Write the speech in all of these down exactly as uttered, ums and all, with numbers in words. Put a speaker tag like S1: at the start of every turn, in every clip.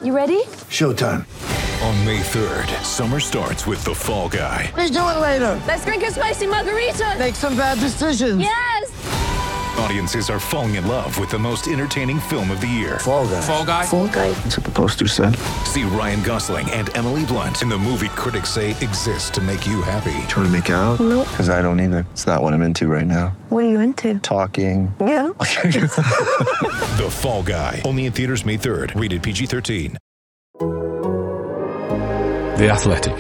S1: You ready?
S2: Showtime.
S3: On May third, summer starts with The Fall Guy.
S2: Let's do it later.
S1: Let's drink a spicy margarita.
S2: Make some bad decisions.
S1: Yes!
S3: Audiences are falling in love with the most entertaining film of the year.
S2: Fall Guy.
S4: Fall Guy.
S1: Fall Guy.
S2: That's what the poster said.
S3: See Ryan Gosling and Emily Blunt in the movie critics say exists to make you happy.
S5: Trying to make it out?
S1: Nope.
S5: Because I don't either. It's not what I'm into right now.
S1: What are you into?
S5: Talking.
S1: Yeah.
S3: The Fall Guy. Only in theaters May third. Rated P G thirteen.
S6: The Athletic.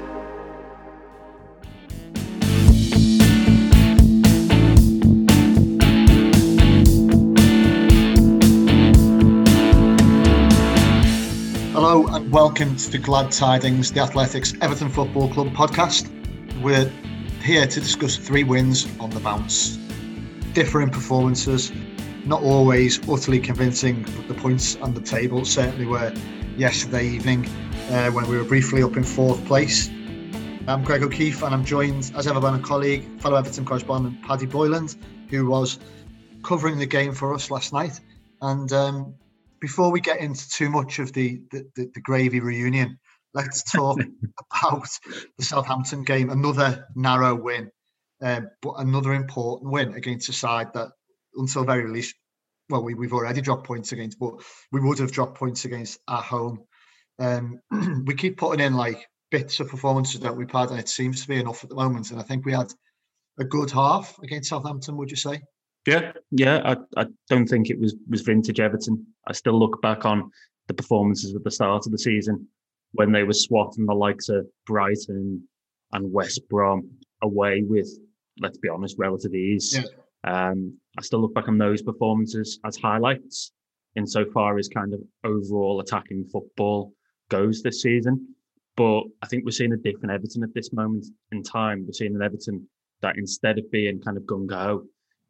S7: Hello and welcome to the Glad Tidings, the Athletics Everton Football Club podcast. We're here to discuss three wins on the bounce. Differing performances, not always utterly convincing, but the points on the table certainly were yesterday evening uh, when we were briefly up in fourth place. I'm Greg O'Keefe and I'm joined as ever by my colleague, fellow Everton correspondent Paddy Boyland, who was covering the game for us last night. And um, before we get into too much of the, the, the, the gravy reunion, let's talk about the Southampton game. Another narrow win, uh, but another important win against a side that until very least, well, we, we've already dropped points against, but we would have dropped points against at home. Um, we keep putting in like bits of performances that we've had, and it seems to be enough at the moment. And I think we had a good half against Southampton, would you say?
S8: Yeah, yeah. I, I don't think it was, was vintage Everton. I still look back on the performances at the start of the season when they were swatting the likes of Brighton and West Brom away with, let's be honest, relative ease. Yeah. Um, I still look back on those performances as highlights insofar as kind of overall attacking football goes this season. But I think we're seeing a different Everton at this moment in time. We're seeing an Everton that instead of being kind of gung-ho,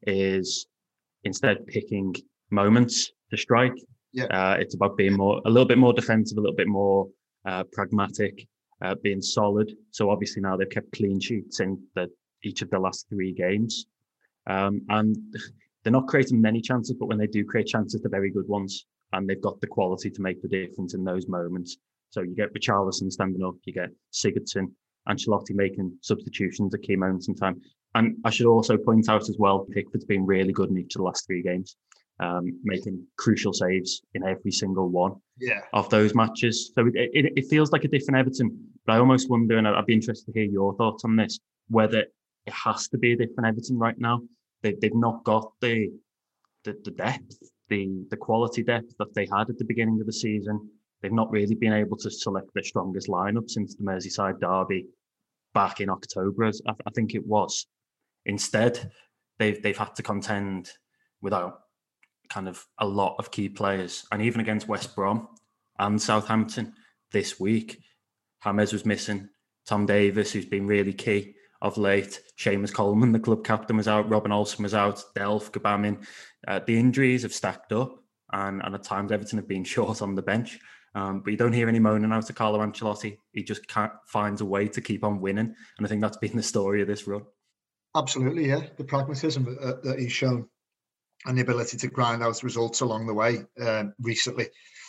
S8: is instead picking moments to strike.
S7: Yeah.
S8: Uh, it's about being more, a little bit more defensive, a little bit more uh, pragmatic, uh, being solid. So obviously now they've kept clean sheets in the, each of the last three games. Um, and they're not creating many chances, but when they do create chances, they're very good ones. And they've got the quality to make the difference in those moments. So you get Richarlison standing up, you get Sigurdsson, Ancelotti making substitutions at key moments in time. And I should also point out as well, Pickford's been really good in each of the last three games, um, making crucial saves in every single one
S7: yeah.
S8: of those matches. So it, it, it feels like a different Everton. But I almost wonder, and I'd be interested to hear your thoughts on this, whether it has to be a different Everton right now. They, they've not got the, the the depth, the the quality depth that they had at the beginning of the season. They've not really been able to select their strongest lineup since the Merseyside derby back in October, as I, I think it was. Instead, they've they've had to contend without kind of a lot of key players. And even against West Brom and Southampton this week, James was missing. Tom Davis, who's been really key of late. Seamus Coleman, the club captain, was out. Robin Olsen was out. Delph, Gbamin. Uh, the injuries have stacked up. And, and at times, Everton have been short on the bench. Um, but you don't hear any moaning out of Carlo Ancelotti. He just can't finds a way to keep on winning. And I think that's been the story of this run.
S7: Absolutely, yeah. The pragmatism that, that he's shown and the ability to grind out results along the way um, recently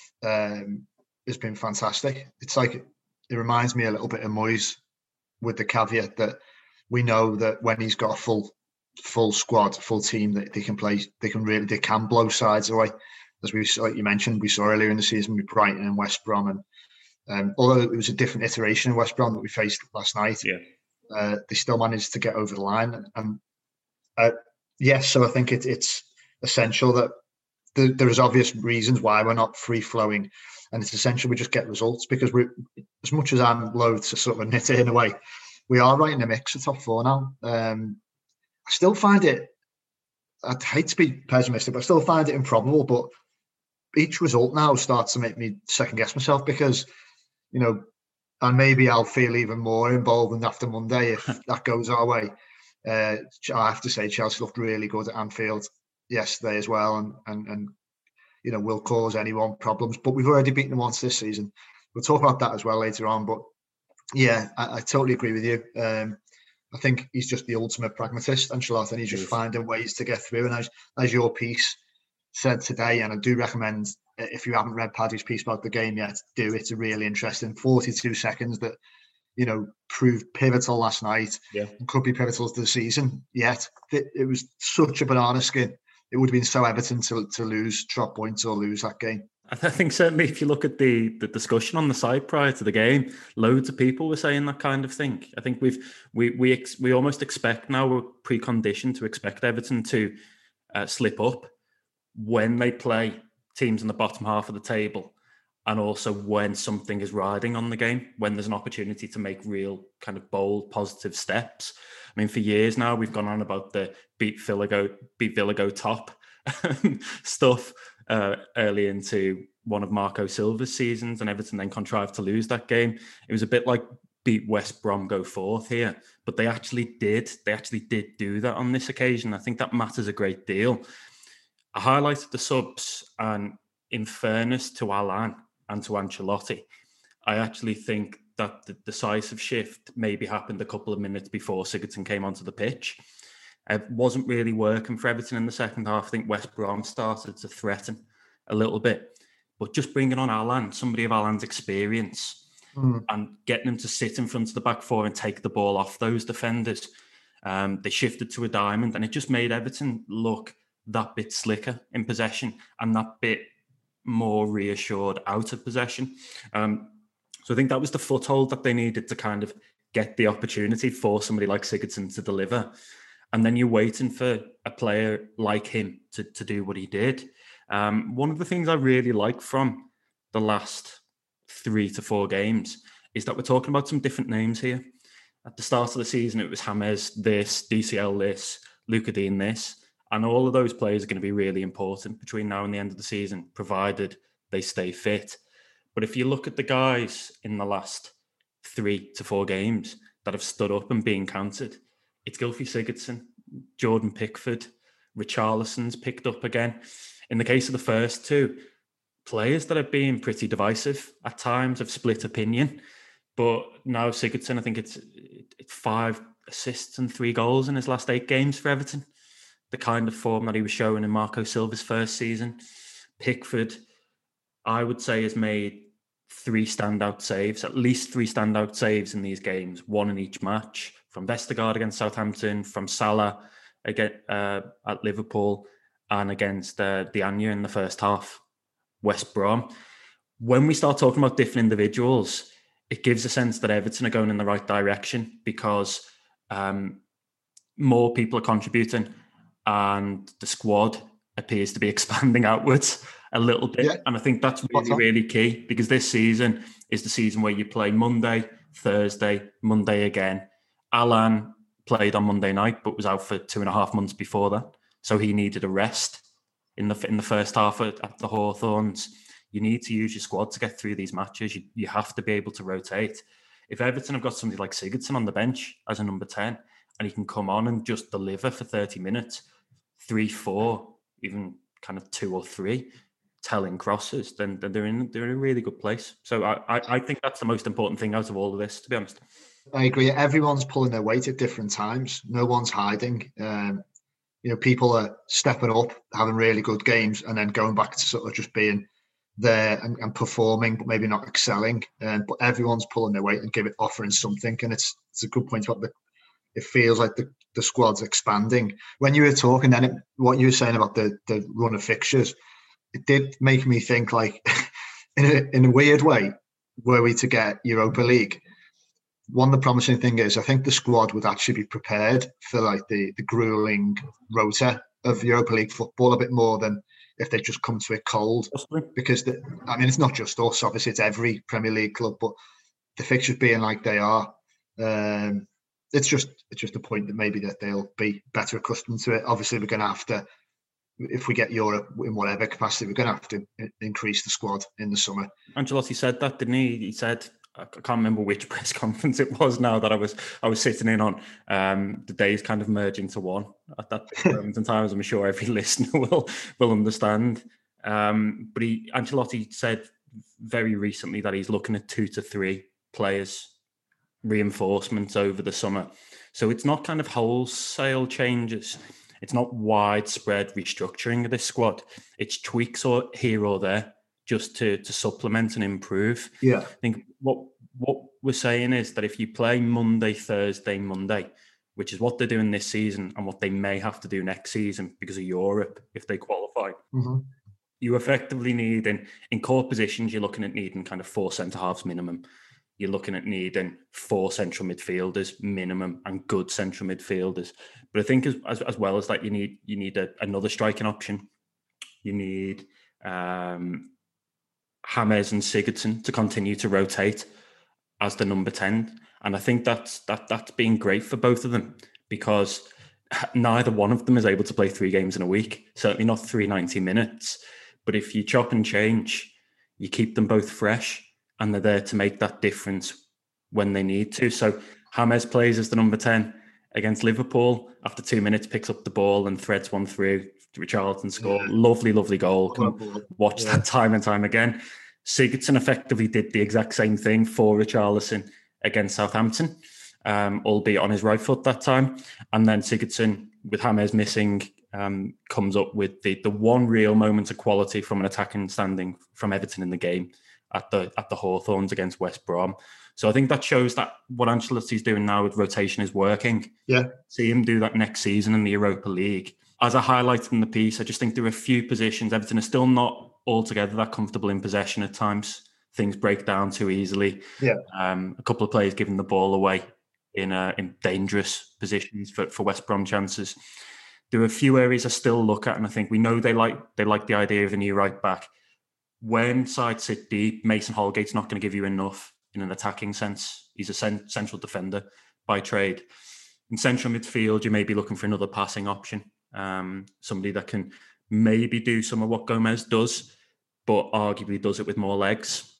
S7: um, has been fantastic. It's like, it reminds me a little bit of Moyes, with the caveat that we know that when he's got a full full squad, full team, that they can play, they can really, they can blow sides away. As we, like you mentioned, we saw earlier in the season with Brighton and West Brom, and um, although it was a different iteration of West Brom that we faced last night,
S8: yeah.
S7: uh, they still managed to get over the line. And uh, yes, so I think it, it's essential that the, there is obvious reasons why we're not free flowing, and it's essential we just get results, because we, as much as I'm loath to sort of knit it in a way, we are right in the mix of top four now. Um, I still find it, I'd hate to be pessimistic, but I still find it improbable. But each result now starts to make me second guess myself, because, you know, and maybe I'll feel even more emboldened after Monday if that goes our way. Uh, I have to say, Chelsea looked really good at Anfield yesterday as well, and and and you know, will cause anyone problems. But we've already beaten them once this season. We'll talk about that as well later on. But yeah, I, I totally agree with you. Um, I think he's just the ultimate pragmatist, Ancelotti, and he's just finding ways to get through. And as as your piece said today, and I do recommend, if you haven't read Paddy's piece about the game yet, do. It's a really interesting forty-two seconds that, you know, proved pivotal last night
S8: yeah.
S7: and could be pivotal to the season. Yet it, it was such a banana skin. It would have been so Everton to to lose, drop points or lose that game.
S8: I think certainly if you look at the, the discussion on the site prior to the game, loads of people were saying that kind of thing. I think we've we we ex, we almost expect now, we're preconditioned to expect Everton to uh, slip up when they play teams in the bottom half of the table, and also when something is riding on the game, when there's an opportunity to make real kind of bold, positive steps. I mean, for years now, we've gone on about the beat Villa go, beat Villa go top stuff uh, early into one of Marco Silva's seasons, and Everton then contrived to lose that game. It was a bit like beat West Brom go fourth here, but they actually did. They actually did do that on this occasion. I think that matters a great deal. I highlighted the subs, and in fairness to Alan and to Ancelotti, I actually think that the decisive shift maybe happened a couple of minutes before Sigurdsson came onto the pitch. It wasn't really working for Everton in the second half. I think West Brom started to threaten a little bit, but just bringing on Alan, somebody of Alan's experience, mm. and getting him to sit in front of the back four and take the ball off those defenders, um, they shifted to a diamond, and it just made Everton look that bit slicker in possession and that bit more reassured out of possession. Um, so I think that was the foothold that they needed to kind of get the opportunity for somebody like Sigurdsson to deliver. And then you're waiting for a player like him to, to do what he did. Um, one of the things I really like from the last three to four games is that we're talking about some different names here. At the start of the season, it was James this, D C L this, Luca Dean this. And all of those players are going to be really important between now and the end of the season, provided they stay fit. But if you look at the guys in the last three to four games that have stood up and been counted, it's Gylfi Sigurdsson, Jordan Pickford, Richarlison's picked up again. In the case of the first two, players that have been pretty divisive at times have split opinion. But now Sigurdsson, I think it's, it's five assists and three goals in his last eight games for Everton. The kind of form that he was showing in Marco Silva's first season. Pickford, I would say, has made three standout saves, at least three standout saves in these games, one in each match, from Vestergaard against Southampton, from Salah again, uh, at Liverpool, and against uh, Diagne in the first half, West Brom. When we start talking about different individuals, it gives a sense that Everton are going in the right direction, because um, more people are contributing, and the squad appears to be expanding outwards a little bit. Yeah. And I think that's really, really key, because this season is the season where you play Monday, Thursday, Monday again. Alan played on Monday night, but was out for two and a half months before that. So he needed a rest in the in the first half at, at the Hawthorns. You need to use your squad to get through these matches. You, you have to be able to rotate. If Everton have got somebody like Sigurdsson on the bench as a number ten, and he can come on and just deliver for thirty minutes, three, four, even kind of two or three telling crosses, then, then they're in they're in a really good place. So I, I, I think that's the most important thing out of all of this, to be honest.
S7: I agree. Everyone's pulling their weight at different times. No one's hiding. Um, you know, people are stepping up, having really good games, and then going back to sort of just being there and, and performing, but maybe not excelling. Um, but everyone's pulling their weight and giving offering something. And it's it's a good point about the. It feels like the, the squad's expanding. When you were talking then, it, what you were saying about the the run of fixtures, it did make me think, like, in a in a weird way, were we to get Europa League, one of the promising thing is I think the squad would actually be prepared for like the the grueling rota of Europa League football a bit more than if they just come to it cold. Because the, I mean, it's not just us, obviously it's every Premier League club, but the fixtures being like they are, um, it's just it's just a point that maybe that they'll be better accustomed to it. Obviously, we're going to have to, if we get Europe in whatever capacity, we're going to have to increase the squad in the summer.
S8: Ancelotti said that, didn't he? He said, I can't remember which press conference it was now that I was I was sitting in on. Um, the days kind of merge into one at that moment in time, as I'm sure every listener will will understand. Um, but he Ancelotti said very recently that he's looking at two to three players reinforcements over the summer. So it's not kind of wholesale changes. It's not widespread restructuring of this squad. It's tweaks or here or there just to to supplement and improve.
S7: Yeah.
S8: I think what what we're saying is that if you play Monday, Thursday, Monday, which is what they're doing this season and what they may have to do next season because of Europe if they qualify,
S7: mm-hmm.
S8: you effectively need, in, in core positions, you're looking at needing kind of four centre-halves minimum. You're looking at needing four central midfielders minimum and good central midfielders. But I think as as, as well as that, you need you need a, another striking option. You need um, James and Sigurdsson to continue to rotate as the number ten. And I think that's that that's been great for both of them because neither one of them is able to play three games in a week, certainly not three ninety minutes. But if you chop and change, you keep them both fresh and they're there to make that difference when they need to. So James plays as the number ten against Liverpool. After two minutes, picks up the ball and threads one through. Richarlison score. Yeah. Lovely, lovely goal. Can watch yeah. that time and time again. Sigurdsson effectively did the exact same thing for Richarlison against Southampton, um, albeit on his right foot that time. And then Sigurdsson, with James missing, um, comes up with the the one real moment of quality from an attacking standing from Everton in the game at the at the Hawthorns against West Brom. So I think that shows that what Ancelotti's doing now with rotation is working.
S7: Yeah.
S8: See him do that next season in the Europa League. As I highlighted in the piece, I just think there are a few positions. Everton are still not altogether that comfortable in possession at times. Things break down too easily.
S7: Yeah.
S8: Um, a couple of players giving the ball away in uh, in dangerous positions for, for West Brom chances. There are a few areas I still look at, and I think we know they like they like the idea of a new right back. When sides sit deep, Mason Holgate's not going to give you enough in an attacking sense. He's a cent- central defender by trade. In central midfield, you may be looking for another passing option. Um, somebody that can maybe do some of what Gomez does, but arguably does it with more legs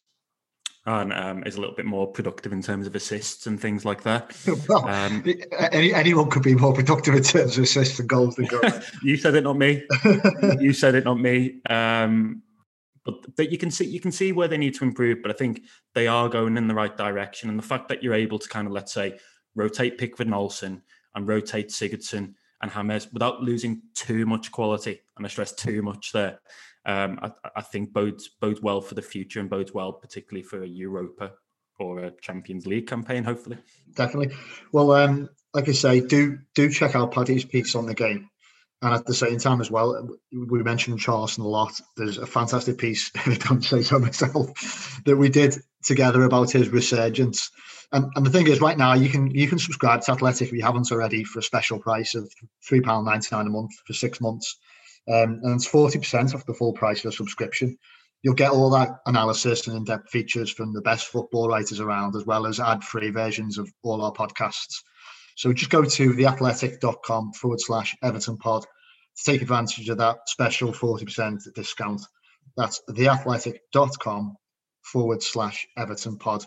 S8: and um, is a little bit more productive in terms of assists and things like that.
S7: Well,
S8: um,
S7: any, anyone could be more productive in terms of assists and goals than Gomez.
S8: You said it, not me. You said it, not me. Um, but, but you can see you can see where they need to improve. But I think they are going in the right direction. And the fact that you're able to kind of, let's say, rotate Pickford and Olsen and rotate Sigurdsson and James without losing too much quality, and I stress too much there, um, I, I think bodes bodes well for the future and bodes well particularly for a Europa or a Champions League campaign, hopefully.
S7: Definitely. Well, um, like I say, do do check out Paddy's piece on the game. And at the same time as well, we mentioned Charleston a lot. There's a fantastic piece, I don't say so myself, that we did together about his resurgence. And, and the thing is, right now, you can you can subscribe to Athletic if you haven't already for a special price of three pounds ninety-nine a month for six months. Um, and it's forty percent off the full price of a subscription. You'll get all that analysis and in-depth features from the best football writers around, as well as ad-free versions of all our podcasts. So just go to theathletic.com forward slash Everton pod to take advantage of that special forty percent discount. That's theathletic.com forward slash Everton pod.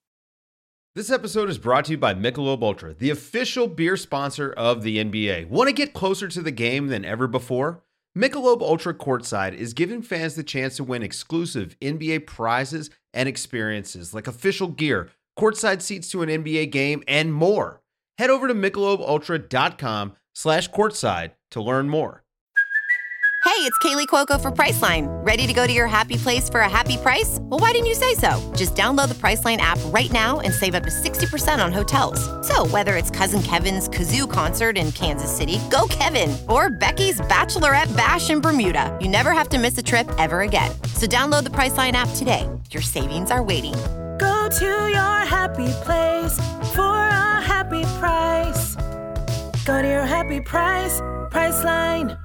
S4: This episode is brought to you by Michelob Ultra, the official beer sponsor of the N B A. Want to get closer to the game than ever before? Michelob Ultra Courtside is giving fans the chance to win exclusive N B A prizes and experiences like official gear, courtside seats to an N B A game, and more. Head over to michelobultra.com slash courtside to learn more.
S6: Hey, it's Kaylee Cuoco for Priceline. Ready to go to your happy place for a happy price? Well, why didn't you say so? Just download the Priceline app right now and save up to sixty percent on hotels. So whether it's Cousin Kevin's Kazoo Concert in Kansas City, go Kevin, or Becky's Bachelorette Bash in Bermuda, you never have to miss a trip ever again. So download the Priceline app today. Your savings are waiting.
S9: Go to your happy place for a happy price. Go to your happy price, Priceline.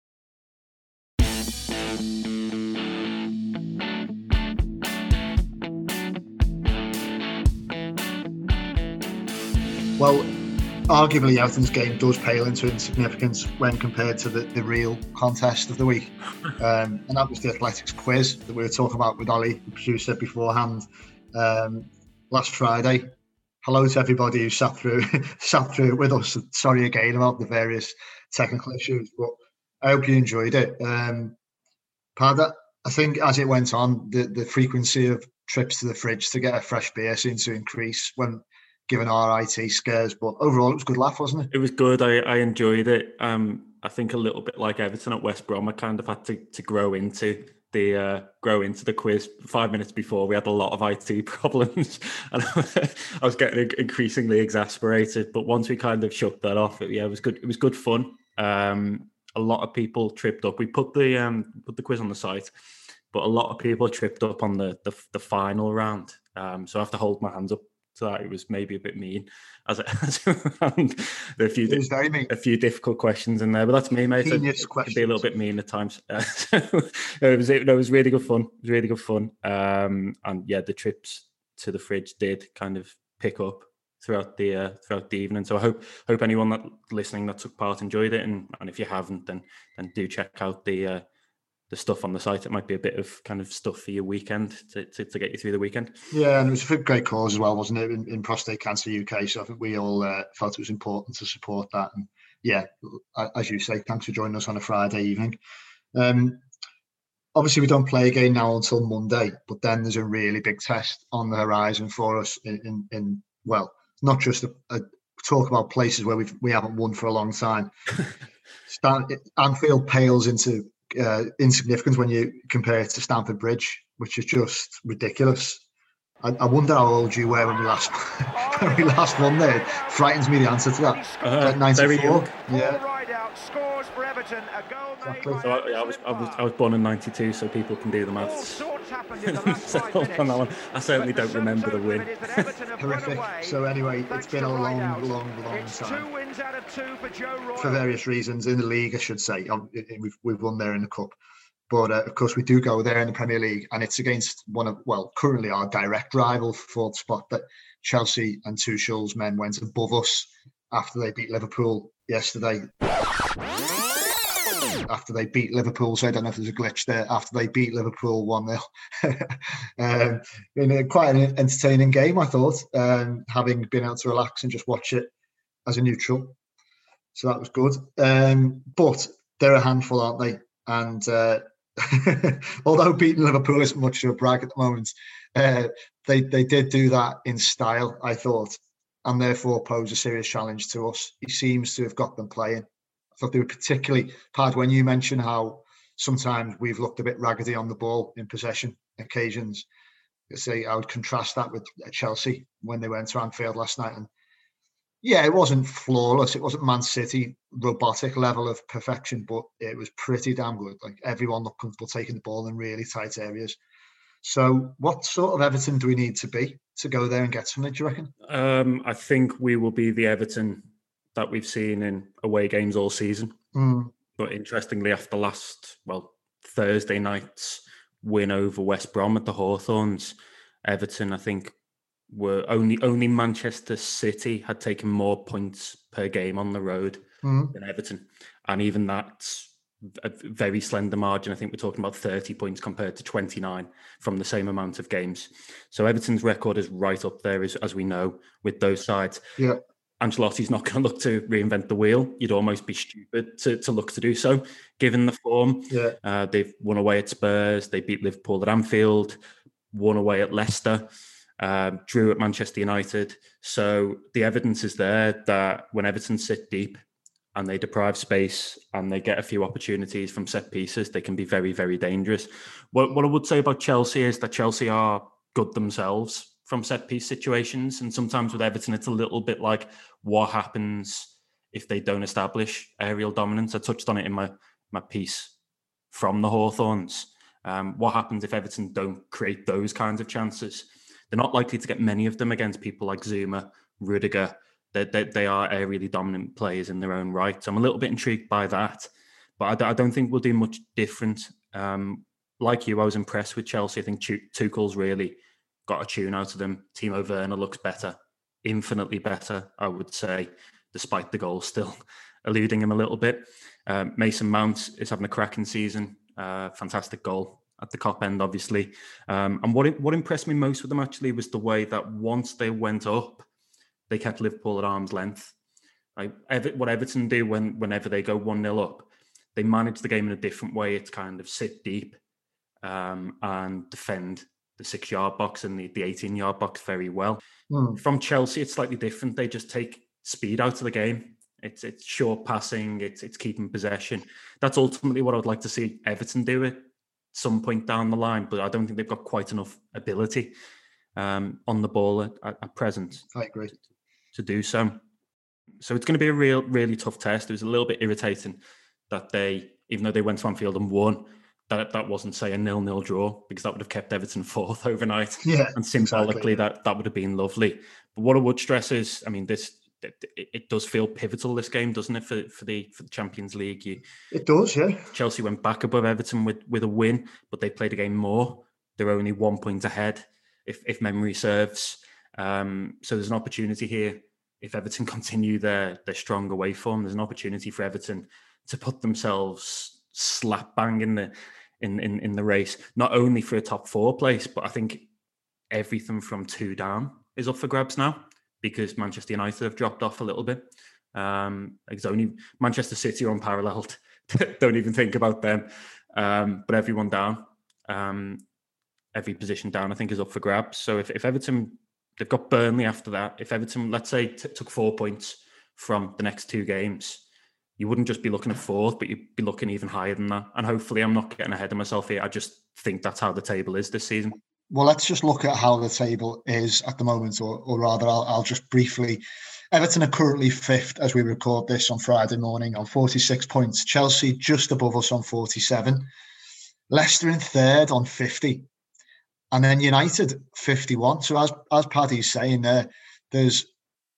S7: Well, arguably Everton's game does pale into insignificance when compared to the, the real contest of the week. Um, and that was the Athletics quiz that we were talking about with Ollie, the producer, beforehand um, last Friday. Hello to everybody who sat through sat through it with us. Sorry again about the various technical issues, but I hope you enjoyed it. Um, Pad, I think as it went on, the, the frequency of trips to the fridge to get a fresh beer seemed to increase when given our I T scares, but overall it was a good laugh, wasn't it?
S8: It was good. I, I enjoyed it. Um, I think a little bit like Everton at West Brom, I kind of had to to grow into the uh, grow into the quiz. Five minutes before, we had a lot of I T problems, and I was getting increasingly exasperated. But once we kind of shook that off, it, yeah, it was good. It was good fun. Um, a lot of people tripped up. We put the um, put the quiz on the site, but a lot of people tripped up on the the, the final round. Um, so I have to hold my hands up to that. It was maybe a bit mean, as, it, as there are a few
S7: it was very mean.
S8: a few difficult questions in there, but that's me, mate. It, it could be a little bit mean at times. Uh, so it was it, it was really good fun. It was really good fun. Um, and yeah, the trips to the fridge did kind of pick up throughout the uh, throughout the evening. So I hope hope anyone that listening that took part enjoyed it, and, and if you haven't, then then do check out the uh, the stuff on the site. It might be a bit of kind of stuff for your weekend to, to, to get you through the weekend.
S7: Yeah, and it was for a great cause as well, wasn't it, in, in Prostate Cancer U K? So I think we all uh, felt it was important to support that. And yeah, as you say, thanks for joining us on a Friday evening. Um, obviously, we don't play again now until Monday, but then there's a really big test on the horizon for us in, in, in well, not just a, a talk about places where we've, we haven't won for a long time. Stan, Anfield pales into Uh, insignificance when you compare it to Stamford Bridge, which is just ridiculous. I, I wonder how old you were when we last when we last won there. It frightens me, the answer to that.
S8: Uh,
S7: like ninety-four.
S8: Yeah. Exactly. So I, I was I was I was born in ninety-two, so people can do the maths. So on that one, I certainly don't remember the win.
S7: Horrific. So anyway, it's been a long, long, long time. For various reasons in the league, I should say. We've we've won there in the cup, but uh, of course we do go there in the Premier League, and it's against one of well, currently our direct rival for fourth spot. That Chelsea and Tuchel's men went above us after they beat Liverpool yesterday. After they beat Liverpool, so I don't know if there's a glitch there. After they beat Liverpool one nil, um, in a, quite an entertaining game, I thought. Um, having been able to relax and just watch it as a neutral, so that was good. Um, but they're a handful, aren't they? And uh, although beating Liverpool isn't much of a brag at the moment, uh, they they did do that in style, I thought, and therefore pose a serious challenge to us. He seems to have got them playing. I thought they were particularly, Pad, when you mentioned how sometimes we've looked a bit raggedy on the ball in possession occasions. I say I would contrast that with Chelsea when they went to Anfield last night. And yeah, it wasn't flawless. It wasn't Man City robotic level of perfection, but it was pretty damn good. Like everyone looked comfortable taking the ball in really tight areas. So what sort of Everton do we need to be to go there and get something, do you reckon?
S8: Um, I think we will be the Everton that we've seen in away games all season.
S7: Mm.
S8: But interestingly, after last, well, Thursday night's win over West Brom at the Hawthorns, Everton, I think, were only only Manchester City had taken more points per game on the road
S7: mm.
S8: than Everton. And even that's a very slender margin. I think we're talking about thirty points compared to twenty-nine from the same amount of games. So Everton's record is right up there, as, as we know, with those sides.
S7: Yeah.
S8: Ancelotti's not going to look to reinvent the wheel. You'd almost be stupid to, to look to do so, given the form.
S7: Yeah.
S8: Uh, they've won away at Spurs. They beat Liverpool at Anfield, won away at Leicester, um, drew at Manchester United. So the evidence is there that when Everton sit deep and they deprive space and they get a few opportunities from set pieces, they can be very, very dangerous. What, what I would say about Chelsea is that Chelsea are good themselves from set-piece situations. And sometimes with Everton, it's a little bit like what happens if they don't establish aerial dominance. I touched on it in my, my piece from the Hawthorns. Um, what happens if Everton don't create those kinds of chances? They're not likely to get many of them against people like Zuma, Rudiger. They, they, they are aerially dominant players in their own right. So I'm a little bit intrigued by that. But I, I don't think we'll do much different. Um, like you, I was impressed with Chelsea. I think Tuchel's really got a tune out of them. Timo Werner looks better, infinitely better, I would say, despite the goal still eluding him a little bit. Um, Mason Mount is having a cracking season. Uh, fantastic goal at the Kop end, obviously. Um, and what what impressed me most with them, actually, was the way that once they went up, they kept Liverpool at arm's length. Like Ever- what Everton do when whenever they go one nil up, they manage the game in a different way. It's kind of sit deep um, and defend the six-yard box and the, the eighteen-yard box very well.
S7: Mm.
S8: From Chelsea, it's slightly different. They just take speed out of the game. It's it's short passing. It's it's keeping possession. That's ultimately what I would like to see Everton do at some point down the line. But I don't think they've got quite enough ability um, on the ball at, at present.
S7: I agree.
S8: To, to do so. So it's going to be a real, really tough test. It was a little bit irritating that they, even though they went to Anfield and won, that that wasn't, say, a nil-nil draw, because that would have kept Everton fourth overnight.
S7: Yeah,
S8: and symbolically,
S7: exactly.
S8: that, that would have been lovely. But what I would stress is, I mean, this it, it does feel pivotal, this game, doesn't it, for, for the for the Champions League? You,
S7: it does, yeah.
S8: Chelsea went back above Everton with, with a win, but they played a game more. They're only one point ahead, if if memory serves. Um, so there's an opportunity here. If Everton continue their their strong away form, there's an opportunity for Everton to put themselves slap bang in the in, in, in the race, not only for a top four place, but I think everything from two down is up for grabs now, because Manchester United have dropped off a little bit. Um, it's only Manchester City are unparalleled. Don't even think about them. Um, but everyone down, um, every position down, I think, is up for grabs. So if, if Everton, they've got Burnley after that. If Everton, let's say, t- took four points from the next two games, you wouldn't just be looking at fourth, but you'd be looking even higher than that. And hopefully I'm not getting ahead of myself here. I just think that's how the table is this season.
S7: Well, let's just look at how the table is at the moment, or, or rather, I'll, I'll just briefly. Everton are currently fifth as we record this on Friday morning on forty-six points. Chelsea just above us on forty-seven. Leicester in third on fifty. And then United fifty-one. So as, as Paddy's saying there, there's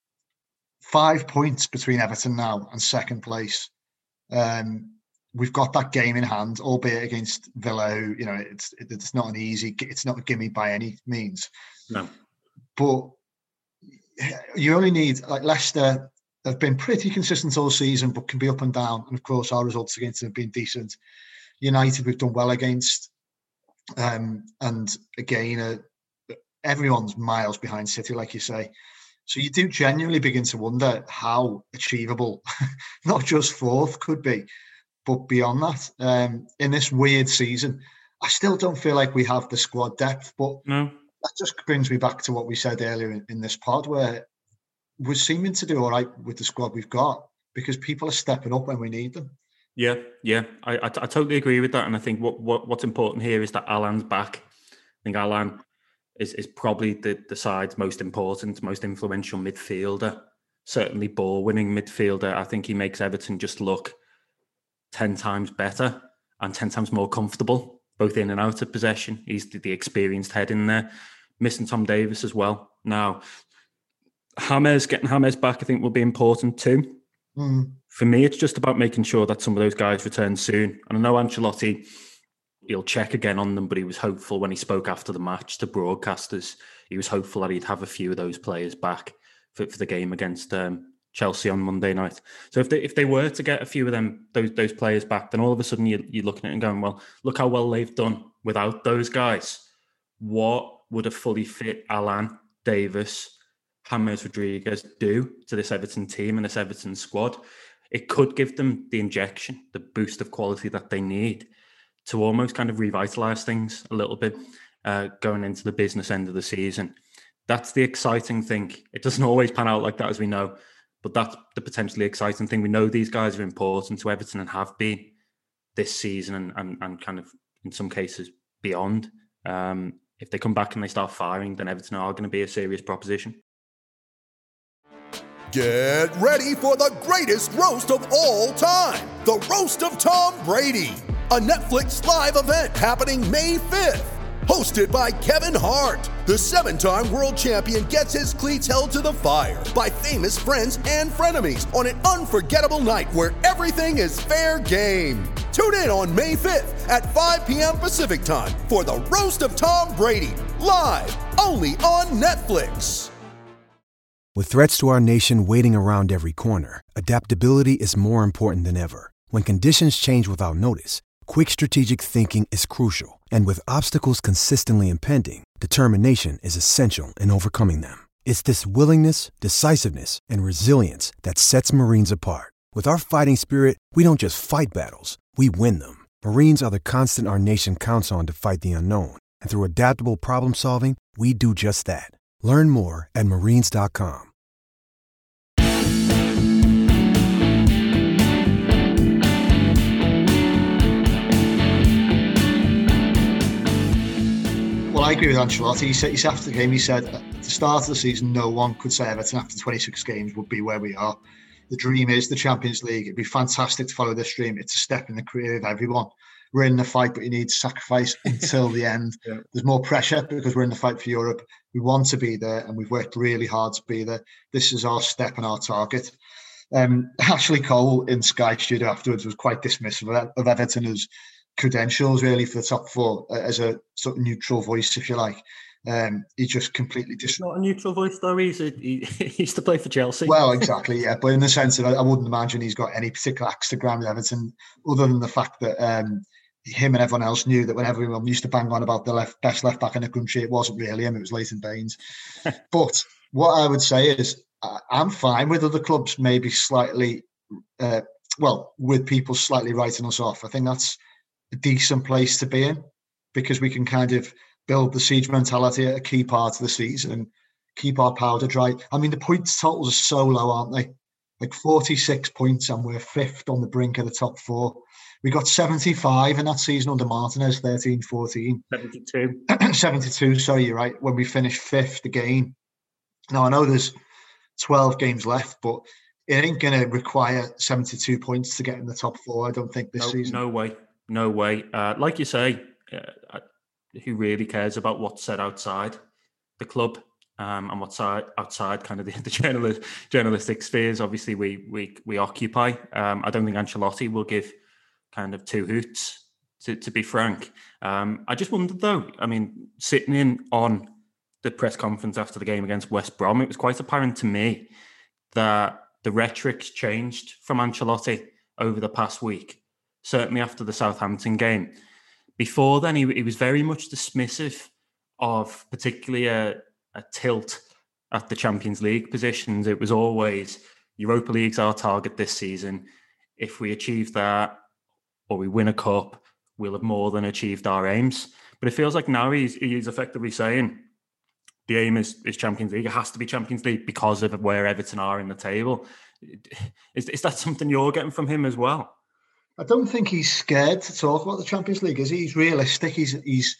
S7: five points between Everton now and second place. Um, we've got that game in hand, albeit against Villa, who, you know, it's it's not an easy, it's not a gimme by any means.
S8: No.
S7: But you only need, like, Leicester have been pretty consistent all season, but can be up and down. And of course, our results against them have been decent. United, we've done well against. Um, and again, uh, everyone's miles behind City, like you say. So you do genuinely begin to wonder how achievable not just fourth could be, but beyond that. Um, in this weird season, I still don't feel like we have the squad depth, but
S8: no.
S7: That just brings me back to what we said earlier in, in this pod, where we're seeming to do all right with the squad we've got because people are stepping up when we need them.
S8: Yeah, yeah, I, I, I totally agree with that. And I think what, what what's important here is that Alan's back. I think Alan is, is probably the, the side's most important, most influential midfielder, certainly ball-winning midfielder. I think he makes Everton just look ten times better and ten times more comfortable, both in and out of possession. He's the, the experienced head in there. Missing Tom Davies as well. Now, James, getting James back, I think, will be important too.
S7: Mm.
S8: For me, it's just about making sure that some of those guys return soon. And I know Ancelotti, he'll check again on them, but he was hopeful when he spoke after the match to broadcasters. He was hopeful that he'd have a few of those players back for, for the game against um, Chelsea on Monday night. So if they if they were to get a few of them, those those players back, then all of a sudden you, you're looking at it and going, well, look how well they've done without those guys. What would a fully fit Alan, Davis, James Rodriguez do to this Everton team and this Everton squad? It could give them the injection, the boost of quality that they need to almost kind of revitalise things a little bit uh, going into the business end of the season. That's the exciting thing. It doesn't always pan out like that, as we know, but that's the potentially exciting thing. We know these guys are important to Everton and have been this season and, and, and kind of, in some cases, beyond. Um, if they come back and they start firing, then Everton are going to be a serious proposition.
S10: Get ready for the greatest roast of all time, the Roast of Tom Brady, a Netflix live event happening May fifth. Hosted by Kevin Hart, the seven-time world champion gets his cleats held to the fire by famous friends and frenemies on an unforgettable night where everything is fair game. Tune in on May fifth at five p.m. Pacific time for the Roast of Tom Brady, live only on Netflix.
S11: With threats to our nation waiting around every corner, adaptability is more important than ever. When conditions change without notice, quick strategic thinking is crucial. And with obstacles consistently impending, determination is essential in overcoming them. It's this willingness, decisiveness, and resilience that sets Marines apart. With our fighting spirit, we don't just fight battles, we win them. Marines are the constant our nation counts on to fight the unknown. And through adaptable problem solving, we do just that. Learn more at marines dot com.
S7: Well, I agree with Ancelotti. He said, he said after the game, he said at the start of the season, no one could say Everton after twenty-six games would be where we are. The dream is the Champions League. It'd be fantastic to follow this dream. It's a step in the career of everyone. We're in the fight, but you need to sacrifice until the end. Yeah. There's more pressure because we're in the fight for Europe. We want to be there, and we've worked really hard to be there. This is our step and our target. Um, Ashley Cole in Sky Studio afterwards was quite dismissive of, of Everton as credentials, really, for the top four, uh, as a sort of neutral voice, if you like. Um, he just completely dis-
S8: He's not a neutral voice, though. He's a, he, he used to play for Chelsea.
S7: Well, exactly, yeah. But in the sense of, I wouldn't imagine he's got any particular axe to grind with Everton, other than the fact that um, him and everyone else knew that when everyone used to bang on about the left best left back in the country, it wasn't really him, it was Leighton Baines. But what I would say is, I'm fine with other clubs maybe slightly, uh, well, with people slightly writing us off. I think that's a decent place to be in, because we can kind of build the siege mentality at a key part of the season and keep our powder dry. I mean, the points totals are so low, aren't they? Like forty-six points, and we're fifth on the brink of the top four. We got seventy-five in that season under Martinez, thirteen fourteen.
S8: seventy-two.
S7: seventy-two, sorry, you're right, when we finished fifth again. Now, I know there's twelve games left, but it ain't going to require seventy-two points to get in the top four, I don't think, this
S8: no,
S7: season.
S8: No way. No way. Uh, like you say, uh, who really cares about what's said outside the club um, and what's outside kind of the, the journalist, journalistic spheres? Obviously, we we we occupy. Um, I don't think Ancelotti will give kind of two hoots, to, to be frank. Um, I just wondered, though, I mean, sitting in on the press conference after the game against West Brom, it was quite apparent to me that the rhetoric's changed from Ancelotti over the past week, certainly after the Southampton game. Before then, he, he was very much dismissive of particularly a, a tilt at the Champions League positions. It was always, Europa League's our target this season. If we achieve that, or we win a cup, we'll have more than achieved our aims. But it feels like now he's, he's effectively saying the aim is, is Champions League. It has to be Champions League because of where Everton are in the table. Is, is that something you're getting from him as well?
S7: I don't think he's scared to talk about the Champions League, is he? He's realistic. He's he's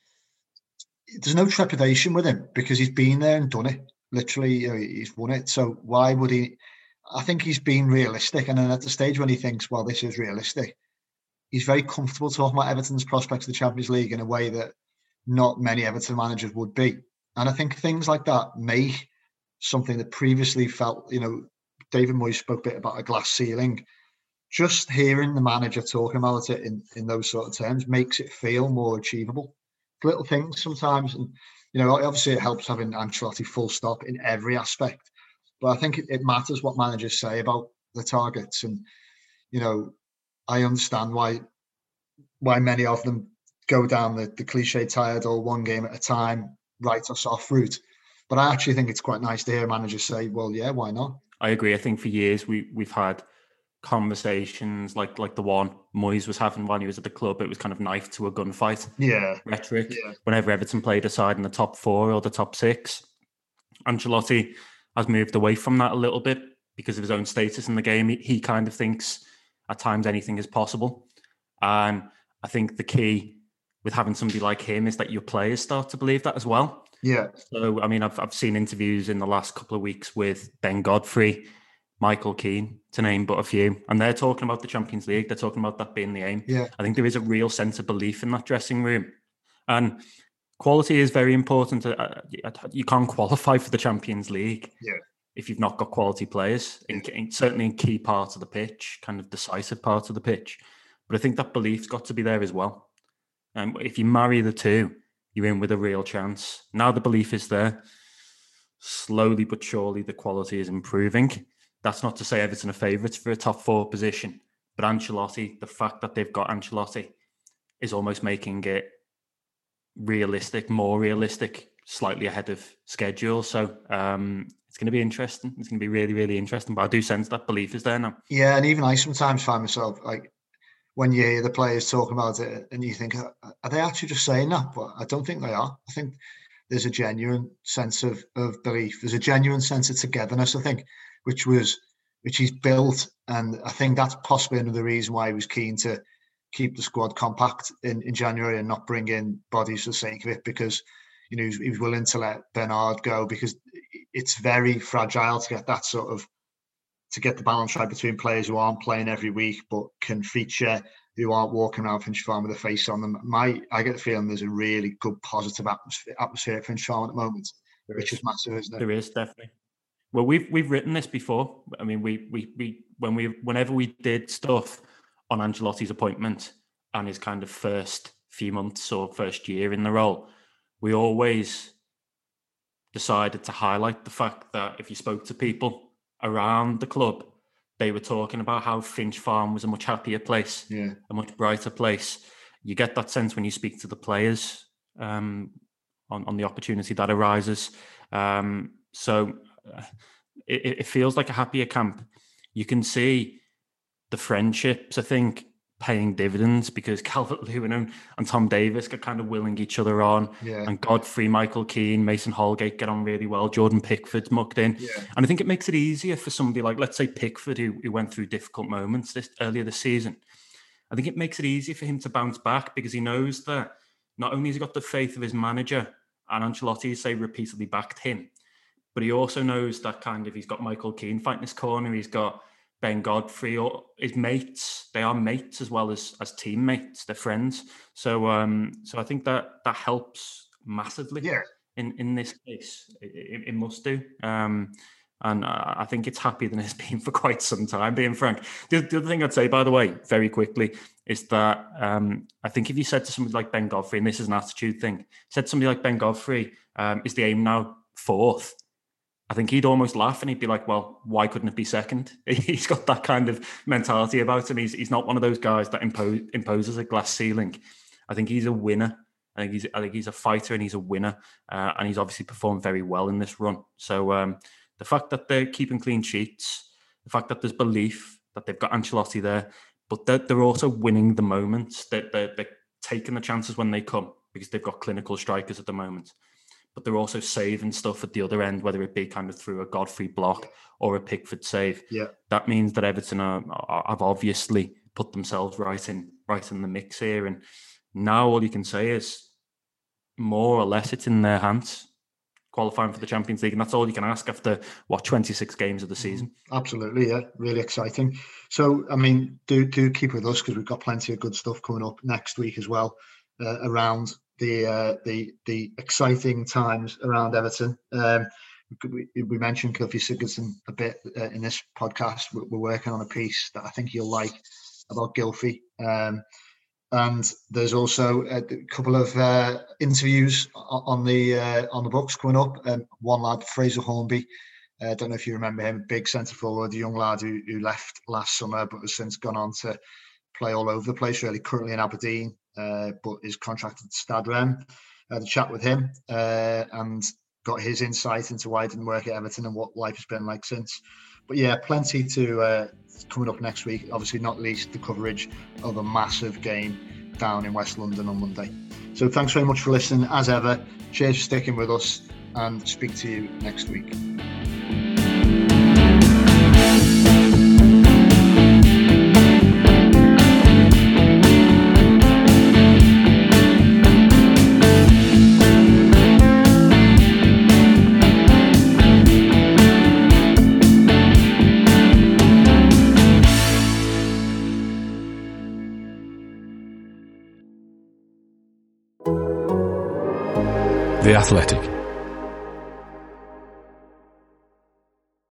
S7: there's no trepidation with him because he's been there and done it. Literally, you know, he's won it. So why would he? I think he's been realistic, and then at the stage when he thinks, well, this is realistic, he's very comfortable talking about Everton's prospects of the Champions League in a way that not many Everton managers would be. And I think things like that make something that previously felt, you know, David Moyes spoke a bit about a glass ceiling. Just hearing the manager talking about it in, in those sort of terms makes it feel more achievable. Little things sometimes, and you know, obviously it helps having Ancelotti full stop in every aspect. But I think it, it matters what managers say about the targets, and you know, I understand why why many of them go down the, the cliche tired or one game at a time, write us off route. But I actually think it's quite nice to hear managers say, well, yeah, why not?
S8: I agree. I think for years we we've had conversations like like the one Moyes was having when he was at the club. It was kind of knife to a gunfight.
S7: Yeah.
S8: Rhetoric.
S7: Yeah.
S8: Whenever Everton played a side in the top four or the top six. Ancelotti has moved away from that a little bit because of his own status in the game. He, he kind of thinks at times anything is possible. And I think the key with having somebody like him is that your players start to believe that as well.
S7: Yeah.
S8: So, I mean, I've I've seen interviews in the last couple of weeks with Ben Godfrey, Michael Keane, to name but a few, and they're talking about the Champions League. They're talking about that being the aim.
S7: Yeah.
S8: I think there is a real sense of belief in that dressing room. And quality is very important. You can't qualify for the Champions League
S7: yeah.
S8: if you've not got quality players, in, in, certainly in key parts of the pitch, kind of decisive parts of the pitch. But I think that belief's got to be there as well. And um, if you marry the two, you're in with a real chance. Now the belief is there. Slowly but surely, the quality is improving. That's not to say Everton are favourites for a top four position. But Ancelotti, the fact that they've got Ancelotti is almost making it realistic, more realistic, slightly ahead of schedule. So um, it's going to be interesting. It's going to be really, really interesting. But I do sense that belief is there now.
S7: Yeah, and even I sometimes find myself, like, when you hear the players talking about it and you think, are they actually just saying that? But I don't think they are. I think there's a genuine sense of, of belief. There's a genuine sense of togetherness, I think, which was which he's built. And I think that's possibly another reason why he was keen to keep the squad compact in, in January and not bring in bodies for the sake of it, because you know he's, he's willing to let Bernard go, because it's very fragile to get that sort of to get the balance right between players who aren't playing every week but can feature, who aren't walking around Finch Farm with a face on them. My, I get the feeling there's a really good positive atmosphere, atmosphere at Finch Farm at the moment, there which is. is massive, isn't it?
S8: There is, definitely. Well, we've we've written this before. I mean, we we we when we whenever we did stuff on Ancelotti's appointment and his kind of first few months or first year in the role, we always decided to highlight the fact that if you spoke to people around the club, they were talking about how Finch Farm was a much happier place,
S7: yeah.
S8: a much brighter place. You get that sense when you speak to the players um, on, on the opportunity that arises. Um, so uh, it, it feels like a happier camp. You can see the friendships, I think, paying dividends, because Calvert-Lewin and, and Tom Davis are kind of willing each other on.
S7: Yeah.
S8: And Godfrey, Michael Keane, Mason Holgate get on really well. Jordan Pickford's mucked in.
S7: Yeah.
S8: And I think it makes it easier for somebody like, let's say, Pickford, who, who went through difficult moments this earlier this season. I think it makes it easier for him to bounce back, because he knows that not only has he got the faith of his manager, and Ancelotti, say, repeatedly backed him, but he also knows that kind of he's got Michael Keane fighting his corner, he's got Ben Godfrey, or his mates. They are mates as well as as teammates. They're friends. So, um, so I think that that helps massively.
S7: Yeah.
S8: In in this case, it, it must do. Um, and I think it's happier than it's been for quite some time. Being frank, the, the other thing I'd say, by the way, very quickly, is that um, I think if you said to somebody like Ben Godfrey, and this is an attitude thing, said to somebody like Ben Godfrey, um, is the aim now fourth? I think he'd almost laugh and he'd be like, well, why couldn't it be second? He's got that kind of mentality about him. He's he's not one of those guys that impose, imposes a glass ceiling. I think he's a winner. I think he's I think he's a fighter and he's a winner. Uh, and he's obviously performed very well in this run. So um, the fact that they're keeping clean sheets, the fact that there's belief that they've got Ancelotti there, but they're, they're also winning the moments. They're, they're, they're taking the chances when they come, because they've got clinical strikers at the moment. But they're also saving stuff at the other end, whether it be kind of through a Godfrey block or a Pickford save.
S7: Yeah,
S8: that means that Everton are, are, have obviously put themselves right in right in the mix here. And now all you can say is, more or less, it's in their hands, qualifying for the Champions League, and that's all you can ask after what twenty-six games of the season.
S7: Absolutely, yeah, really exciting. So, I mean, do do keep with us, because we've got plenty of good stuff coming up next week as well, uh, around the uh, the the exciting times around Everton. Um, we, we mentioned Gylfi Sigurdsson a bit uh, in this podcast. We're, we're working on a piece that I think you'll like about Gylfi. Um, and there's also a couple of uh, interviews on the uh, on the books coming up. Um, one lad, Fraser Hornby. I uh, don't know if you remember him, big centre forward, a young lad who, who left last summer but has since gone on to play all over the place, really, currently in Aberdeen. Uh, but is contracted to Stade Rennes. I had a chat with him uh, and got his insight into why it didn't work at Everton and what life has been like since. But yeah, plenty to uh, coming up next week. Obviously, not least the coverage of a massive game down in West London on Monday. So thanks very much for listening. As ever, cheers for sticking with us, and speak to you next week.
S3: The Athletic.